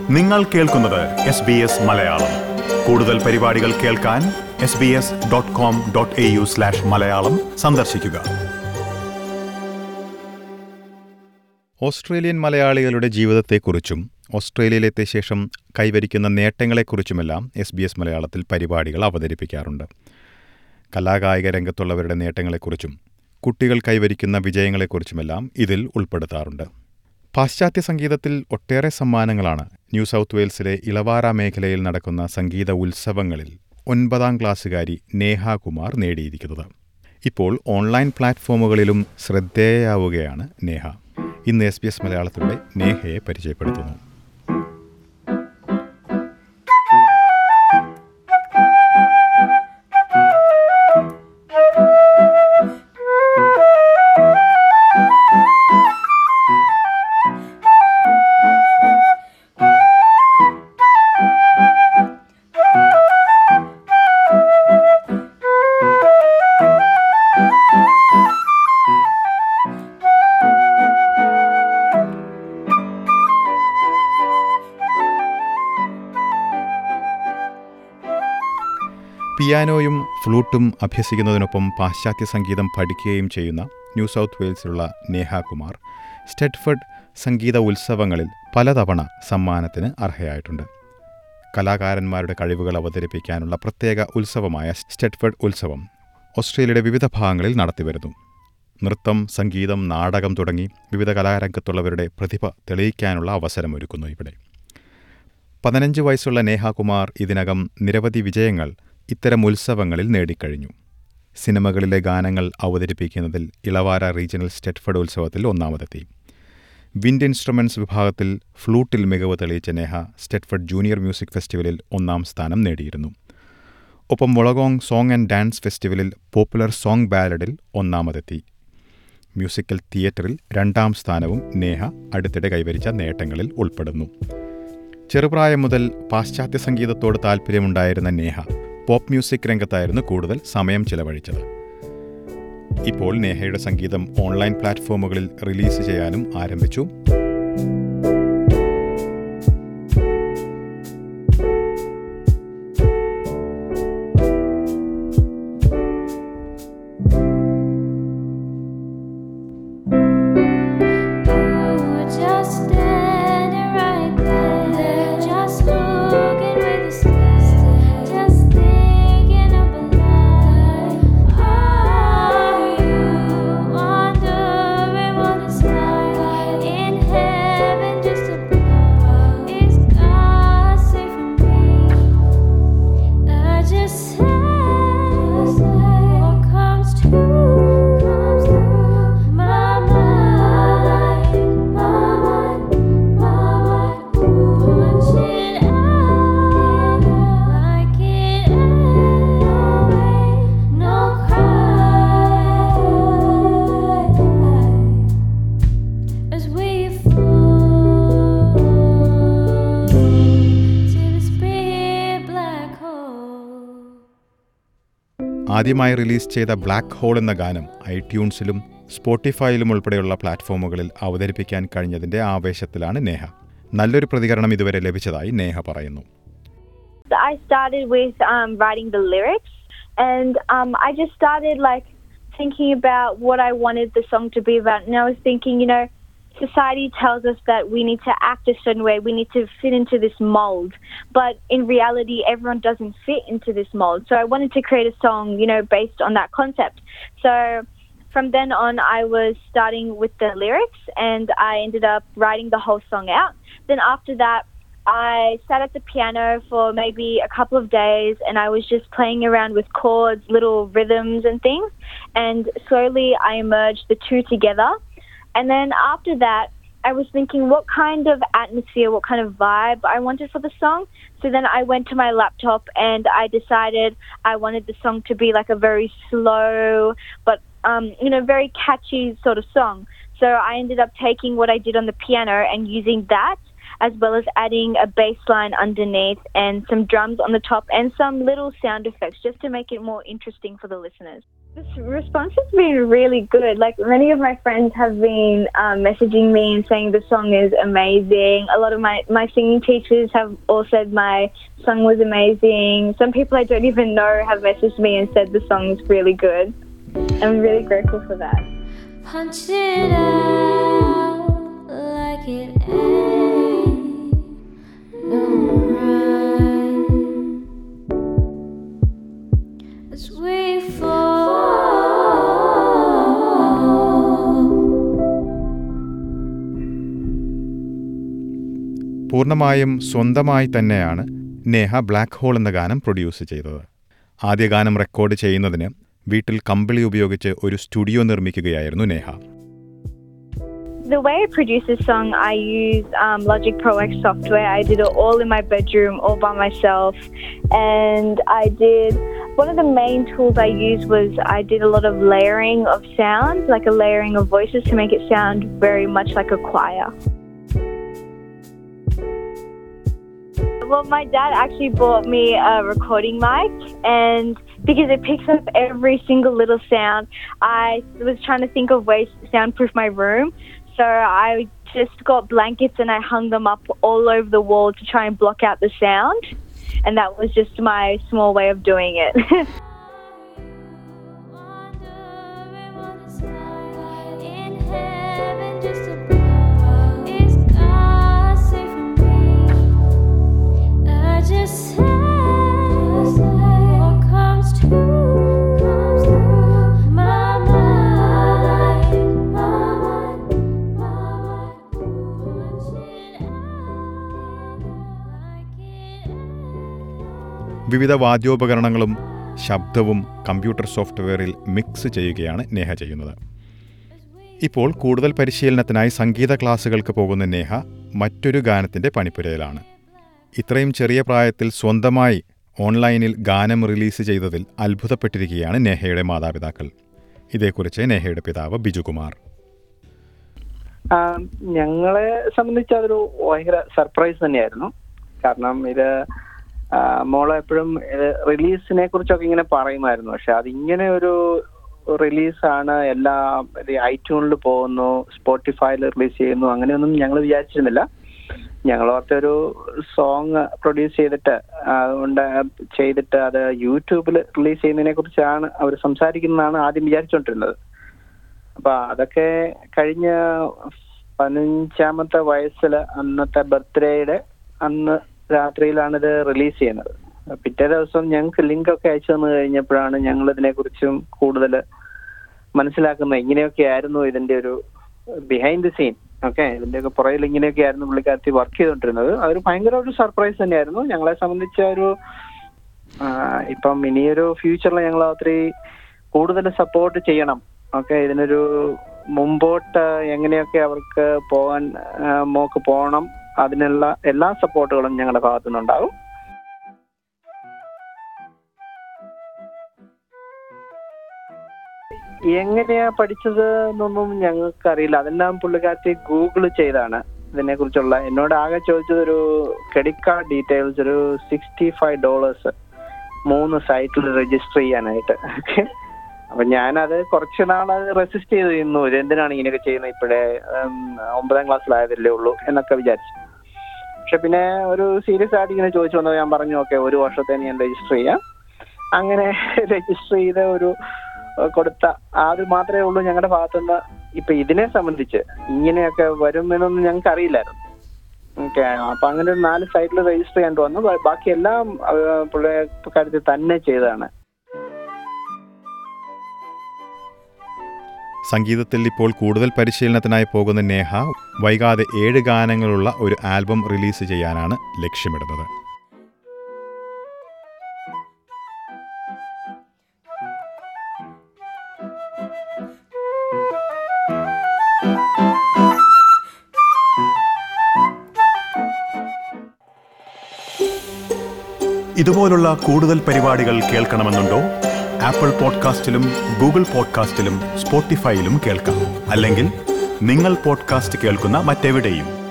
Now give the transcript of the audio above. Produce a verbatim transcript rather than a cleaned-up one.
നിങ്ങൾ കേൾക്കുന്നത് S B S Malayalam. കൂടുതൽ പരിപാടികൾ കേൾക്കാൻ S B S dot com dot A U slash Malayalam സന്ദർശിക്കുക. ഓസ്ട്രേലിയൻ മലയാളികളുടെ ജീവിതത്തെക്കുറിച്ചും ഓസ്ട്രേലിയയിലെത്തിയ ശേഷം കൈവരിക്കുന്ന നേട്ടങ്ങളെക്കുറിച്ചുമെല്ലാം എസ് ബി എസ് മലയാളത്തിൽ പരിപാടികൾ അവതരിപ്പിക്കാറുണ്ട്. കലാകായിക രംഗത്തുള്ളവരുടെ നേട്ടങ്ങളെക്കുറിച്ചും കുട്ടികൾ കൈവരിക്കുന്ന വിജയങ്ങളെക്കുറിച്ചുമെല്ലാം ഇതിൽ ഉൾപ്പെടുത്താറുണ്ട്. പാശ്ചാത്യ സംഗീതത്തിൽ ഒട്ടേറെ സമ്മാനങ്ങളാണ് ന്യൂ സൗത്ത് വെയിൽസിലെ ഇളവാര മേഖലയിൽ നടക്കുന്ന സംഗീത ഉത്സവങ്ങളിൽ ഒൻപതാം ക്ലാസ്സുകാരി നേഹ കുമാർ നേടിയിരിക്കുന്നത്. ഇപ്പോൾ ഓൺലൈൻ പ്ലാറ്റ്ഫോമുകളിലും ശ്രദ്ധേയയാവുകയാണ് നേഹ. ഇന്ന് എസ് ബി എസ് മലയാളത്തിലൂടെ നേഹയെ പരിചയപ്പെടുത്തുന്നു. പിയാനോയും ഫ്ലൂട്ടും അഭ്യസിക്കുന്നതിനൊപ്പം പാശ്ചാത്യ സംഗീതം പഠിക്കുകയും ചെയ്യുന്ന ന്യൂ സൗത്ത് വെയിൽസിലുള്ള നേഹ കുമാർ സ്റ്റെഡ്ഫർഡ് സംഗീത ഉത്സവങ്ങളിൽ പലതവണ സമ്മാനത്തിന് അർഹയായിട്ടുണ്ട്. കലാകാരന്മാരുടെ കഴിവുകൾ അവതരിപ്പിക്കാനുള്ള പ്രത്യേക ഉത്സവമായ സ്റ്റെഡ്ഫർഡ് ഉത്സവം ഓസ്ട്രേലിയയുടെ വിവിധ ഭാഗങ്ങളിൽ നടത്തിവരുന്നു. നൃത്തം, സംഗീതം, നാടകം തുടങ്ങി വിവിധ കലാരംഗത്തുള്ളവരുടെ പ്രതിഭ തെളിയിക്കാനുള്ള അവസരമൊരുക്കുന്നു ഇവിടെ. പതിനഞ്ച് വയസ്സുള്ള നേഹ കുമാർ ഇതിനകം നിരവധി വിജയങ്ങൾ ഇത്തരം ഉത്സവങ്ങളിൽ നേടിക്കഴിഞ്ഞു. സിനിമകളിലെ ഗാനങ്ങൾ അവതരിപ്പിക്കുന്നതിൽ ഇളവാര റീജിയണൽ സ്റ്റെഡ്ഫർഡ് ഉത്സവത്തിൽ ഒന്നാമതെത്തി. വിൻഡ് ഇൻസ്ട്രുമെൻറ്റ്സ് വിഭാഗത്തിൽ ഫ്ലൂട്ടിൽ മികവ് തെളിയിച്ച നേഹ സ്റ്റെഡ്ഫർഡ് ജൂനിയർ മ്യൂസിക് ഫെസ്റ്റിവലിൽ ഒന്നാം സ്ഥാനം നേടിയിരുന്നു. ഒപ്പം വൊളഗോങ് സോങ് ആൻഡ് ഡാൻസ് ഫെസ്റ്റിവലിൽ പോപ്പുലർ സോങ് ബാലഡിൽ ഒന്നാമതെത്തി. മ്യൂസിക്കൽ തിയേറ്ററിൽ രണ്ടാം സ്ഥാനവും നേഹ അടുത്തിടെ കൈവരിച്ച നേട്ടങ്ങളിൽ ഉൾപ്പെടുന്നു. ചെറുപ്രായം മുതൽ പാശ്ചാത്യ സംഗീതത്തോട് താൽപ്പര്യമുണ്ടായിരുന്ന നേഹ പോപ്പ് മ്യൂസിക് രംഗത്തായിരുന്നു കൂടുതൽ സമയം ചിലവഴിച്ചത്. ഇപ്പോൾ നേഹയുടെ സംഗീതം ഓൺലൈൻ പ്ലാറ്റ്ഫോമുകളിൽ റിലീസ് ചെയ്യാനും ആരംഭിച്ചു. ആദ്യമായി റിലീസ് ചെയ്ത ബ്ലാക്ക് ഹോൾ എന്ന ഗാനം ഐട്യൂൺസിലും സ്പോട്ടിഫൈയിലും ഉൾപ്പെടെയുള്ള പ്ലാറ്റ്ഫോമുകളിൽ അവതരിപ്പിക്കാൻ കഴിഞ്ഞതിന്റെ ആവേശത്തിലാണ് നേഹ. നല്ലൊരു പ്രതികരണം ഇതുവരെ ലഭിച്ചതായി നേഹ പറയുന്നു. I started with um, writing the lyrics, and um, I just started like thinking about what I wanted the song to be about. And I was thinking, you know, society tells us that we need to act a certain way, we need to fit into this mold, but in reality everyone doesn't fit into this mold. So I wanted to create a song, you know, based on that concept. So from then on I was starting with the lyrics, and I ended up writing the whole song out. Then after that I sat at the piano for maybe a couple of days, and I was just playing around with chords, little rhythms and things, and slowly I merged the two together. And then after that, I was thinking what kind of atmosphere, what kind of vibe I wanted for the song. So then I went to my laptop and I decided I wanted the song to be like a very slow, but, um, you know, very catchy sort of song. So I ended up taking what I did on the piano and using that as well as adding a bass line underneath and some drums on the top and some little sound effects just to make it more interesting for the listeners. This response has been really good. Like, many of my friends have been um, messaging me and saying the song is amazing. A lot of my, my singing teachers have all said my song was amazing. Some people I don't even know have messaged me and said the song is really good. I'm really grateful for that. Punch it out like it ain't no right as we fall. പൂർണ്ണമായും സ്വന്തമായി തന്നെയാണ് Neha black hole എന്ന ഗാനം produce ചെയ്തത്. ആദ്യ ഗാനം record ചെയ്യുന്നതിന് വീട്ടിൽ കമ്പിളി ഉപയോഗിച്ച് ഒരു സ്റ്റുഡിയോ നിർമ്മിക്കുകയായിരുന്നു Neha. The way I produce this song, I use um, Logic Pro X software. I did it all in my bedroom, all by myself. And I did, one of the main tools I used was I did a lot of layering of sounds, like a layering of voices to make it sound very much like a choir. Well, my dad actually bought me a recording mic, and because it picks up every single little sound, I was trying to think of ways to soundproof my room. So I just got blankets and I hung them up all over the wall to try and block out the sound. And that was just my small way of doing it. വിവിധ വാദ്യോപകരണങ്ങളും ശബ്ദവും computer സോഫ്റ്റ്വെയറിൽ mix ചെയ്യുകയാണ് നേഹ ചെയ്യുന്നത്. ഇപ്പോൾ കൂടുതൽ പരിശീലനത്തിനായി സംഗീത ക്ലാസുകൾക്ക് പോകുന്ന നേഹ മറ്റൊരു ഗാനത്തിൻ്റെ പണിപ്പുരയിലാണ്. ഇത്രയും ചെറിയ പ്രായത്തിൽ സ്വന്തമായി ഓൺലൈനിൽ ഗാനം റിലീസ് ചെയ്തതിൽ അത്ഭുതപ്പെട്ടിരിക്കുകയാണ് നേഹയുടെ മാതാപിതാക്കൾ. ഇതേക്കുറിച്ച് നേഹയുടെ പിതാവ് ബിജുകുമാർ. ഞങ്ങളെ സംബന്ധിച്ച് അതൊരു ഭയങ്കര സർപ്രൈസ് തന്നെയായിരുന്നു. കാരണം ഇത് മോളെ എപ്പോഴും റിലീസിനെ കുറിച്ചൊക്കെ ഇങ്ങനെ പറയുമായിരുന്നു. പക്ഷെ അതിങ്ങനെ ഒരു റിലീസാണ്, എല്ലാ ഐട്യൂണിൽ പോകുന്നു, സ്പോട്ടിഫൈയിൽ റിലീസ് ചെയ്യുന്നു, അങ്ങനെയൊന്നും ഞങ്ങൾ വിചാരിച്ചിരുന്നില്ല. ഞങ്ങളോർത്തൊരു സോങ് പ്രൊഡ്യൂസ് ചെയ്തിട്ട് അതുകൊണ്ട് ചെയ്തിട്ട് അത് യൂട്യൂബിൽ റിലീസ് ചെയ്യുന്നതിനെ കുറിച്ചാണ് അവർ സംസാരിക്കുന്നതാണ് ആദ്യം വിചാരിച്ചുകൊണ്ടിരുന്നത്. അപ്പൊ അതൊക്കെ കഴിഞ്ഞ പതിനഞ്ചാമത്തെ വയസ്സിൽ അന്നത്തെ ബർത്ത്ഡേയുടെ അന്ന് രാത്രിയിലാണിത് റിലീസ് ചെയ്യുന്നത്. പിറ്റേ ദിവസം ഞങ്ങൾക്ക് ലിങ്ക് ഒക്കെ അയച്ചു തന്നു കഴിഞ്ഞപ്പോഴാണ് ഞങ്ങൾ ഇതിനെ കുറിച്ചും കൂടുതൽ മനസ്സിലാക്കുന്നത്. ഇങ്ങനെയൊക്കെ ആയിരുന്നു ഇതിന്റെ ഒരു ബിഹൈൻഡ് ദി സീൻ. ഓക്കെ, ഇതിന്റെയൊക്കെ പുറകിൽ ഇങ്ങനെയൊക്കെ ആയിരുന്നു പുള്ളിക്കാരത്തി വർക്ക് ചെയ്തുകൊണ്ടിരുന്നത്. അതൊരു ഭയങ്കര ഒരു സർപ്രൈസ് തന്നെയായിരുന്നു ഞങ്ങളെ സംബന്ധിച്ച. ഒരു ഇപ്പം ഇനിയൊരു ഫ്യൂച്ചറിൽ ഞങ്ങൾ ഒത്തിരി കൂടുതൽ സപ്പോർട്ട് ചെയ്യണം. ഓക്കെ, ഇതിനൊരു മുമ്പോട്ട് എങ്ങനെയൊക്കെ അവർക്ക് പോകാൻ മോക്ക് പോകണം, അതിനുള്ള എല്ലാ സപ്പോർട്ടുകളും ഞങ്ങളുടെ ഭാഗത്തു നിന്നുണ്ടാവും. എങ്ങനെയാ പഠിച്ചത് എന്നൊന്നും ഞങ്ങൾക്ക് അറിയില്ല. അതെല്ലാം പുള്ളിക്കാരത്തി ഗൂഗിൾ ചെയ്താണ് ഇതിനെ കുറിച്ചുള്ള. എന്നോട് ആകെ ചോദിച്ചത് ഒരു ക്രെഡിറ്റ് കാർഡ് ഡീറ്റെയിൽസ്, ഒരു സിക്സ്റ്റി ഫൈവ് ഡോളേഴ്സ് മൂന്ന് സൈറ്റിൽ രജിസ്റ്റർ ചെയ്യാനായിട്ട്. അപ്പൊ ഞാനത് കുറച്ച് നാൾ അത് റെസിസ്റ്റ് ചെയ്ത് നിന്നു. എന്തിനാണ് ഇങ്ങനെയൊക്കെ ചെയ്യുന്നത്, ഇപ്പോഴേ ഒമ്പതാം ക്ലാസ്സിലായതല്ലേ ഉള്ളൂ എന്നൊക്കെ വിചാരിച്ചു. പക്ഷെ പിന്നെ ഒരു സീരിയസ് ആയിട്ട് ഇങ്ങനെ ചോദിച്ചു വന്നത് ഞാൻ പറഞ്ഞു ഓക്കെ ഒരു വർഷത്തേന് ഞാൻ രജിസ്റ്റർ ചെയ്യാം. അങ്ങനെ രജിസ്റ്റർ ചെയ്ത ഒരു കൊടുത്ത അത് മാത്രമേ ഉള്ളൂ ഞങ്ങളുടെ ഭാഗത്തുനിന്ന്. ഇപ്പൊ ഇതിനെ സംബന്ധിച്ച് ഇങ്ങനെയൊക്കെ വരുമെന്നൊന്നും ഞങ്ങൾക്ക് അറിയില്ലായിരുന്നു. ഓക്കെ, അപ്പൊ അങ്ങനെ ഒരു നാല് സൈറ്റിൽ രജിസ്റ്റർ ചെയ്യാൻ വന്നു. ബാക്കി എല്ലാം പുള്ളിക്കാരത്തിൽ തന്നെ ചെയ്തതാണ്. സംഗീതത്തിൽ ഇപ്പോൾ കൂടുതൽ പരിശീലനത്തിനായി പോകുന്ന നേഹ വൈകാതെ ഏഴ് ഗാനങ്ങളുള്ള ഒരു ആൽബം റിലീസ് ചെയ്യാനാണ് ലക്ഷ്യമിടുന്നത്. ഇതുപോലുള്ള കൂടുതൽ പരിപാടികൾ കേൾക്കണമെന്നുണ്ടോ? ആപ്പിൾ പോഡ്കാസ്റ്റിലും ഗൂഗിൾ പോഡ്കാസ്റ്റിലും സ്പോട്ടിഫൈയിലും കേൾക്കാം. അല്ലെങ്കിൽ നിങ്ങൾ പോഡ്കാസ്റ്റ് കേൾക്കുന്ന മറ്റെവിടെയും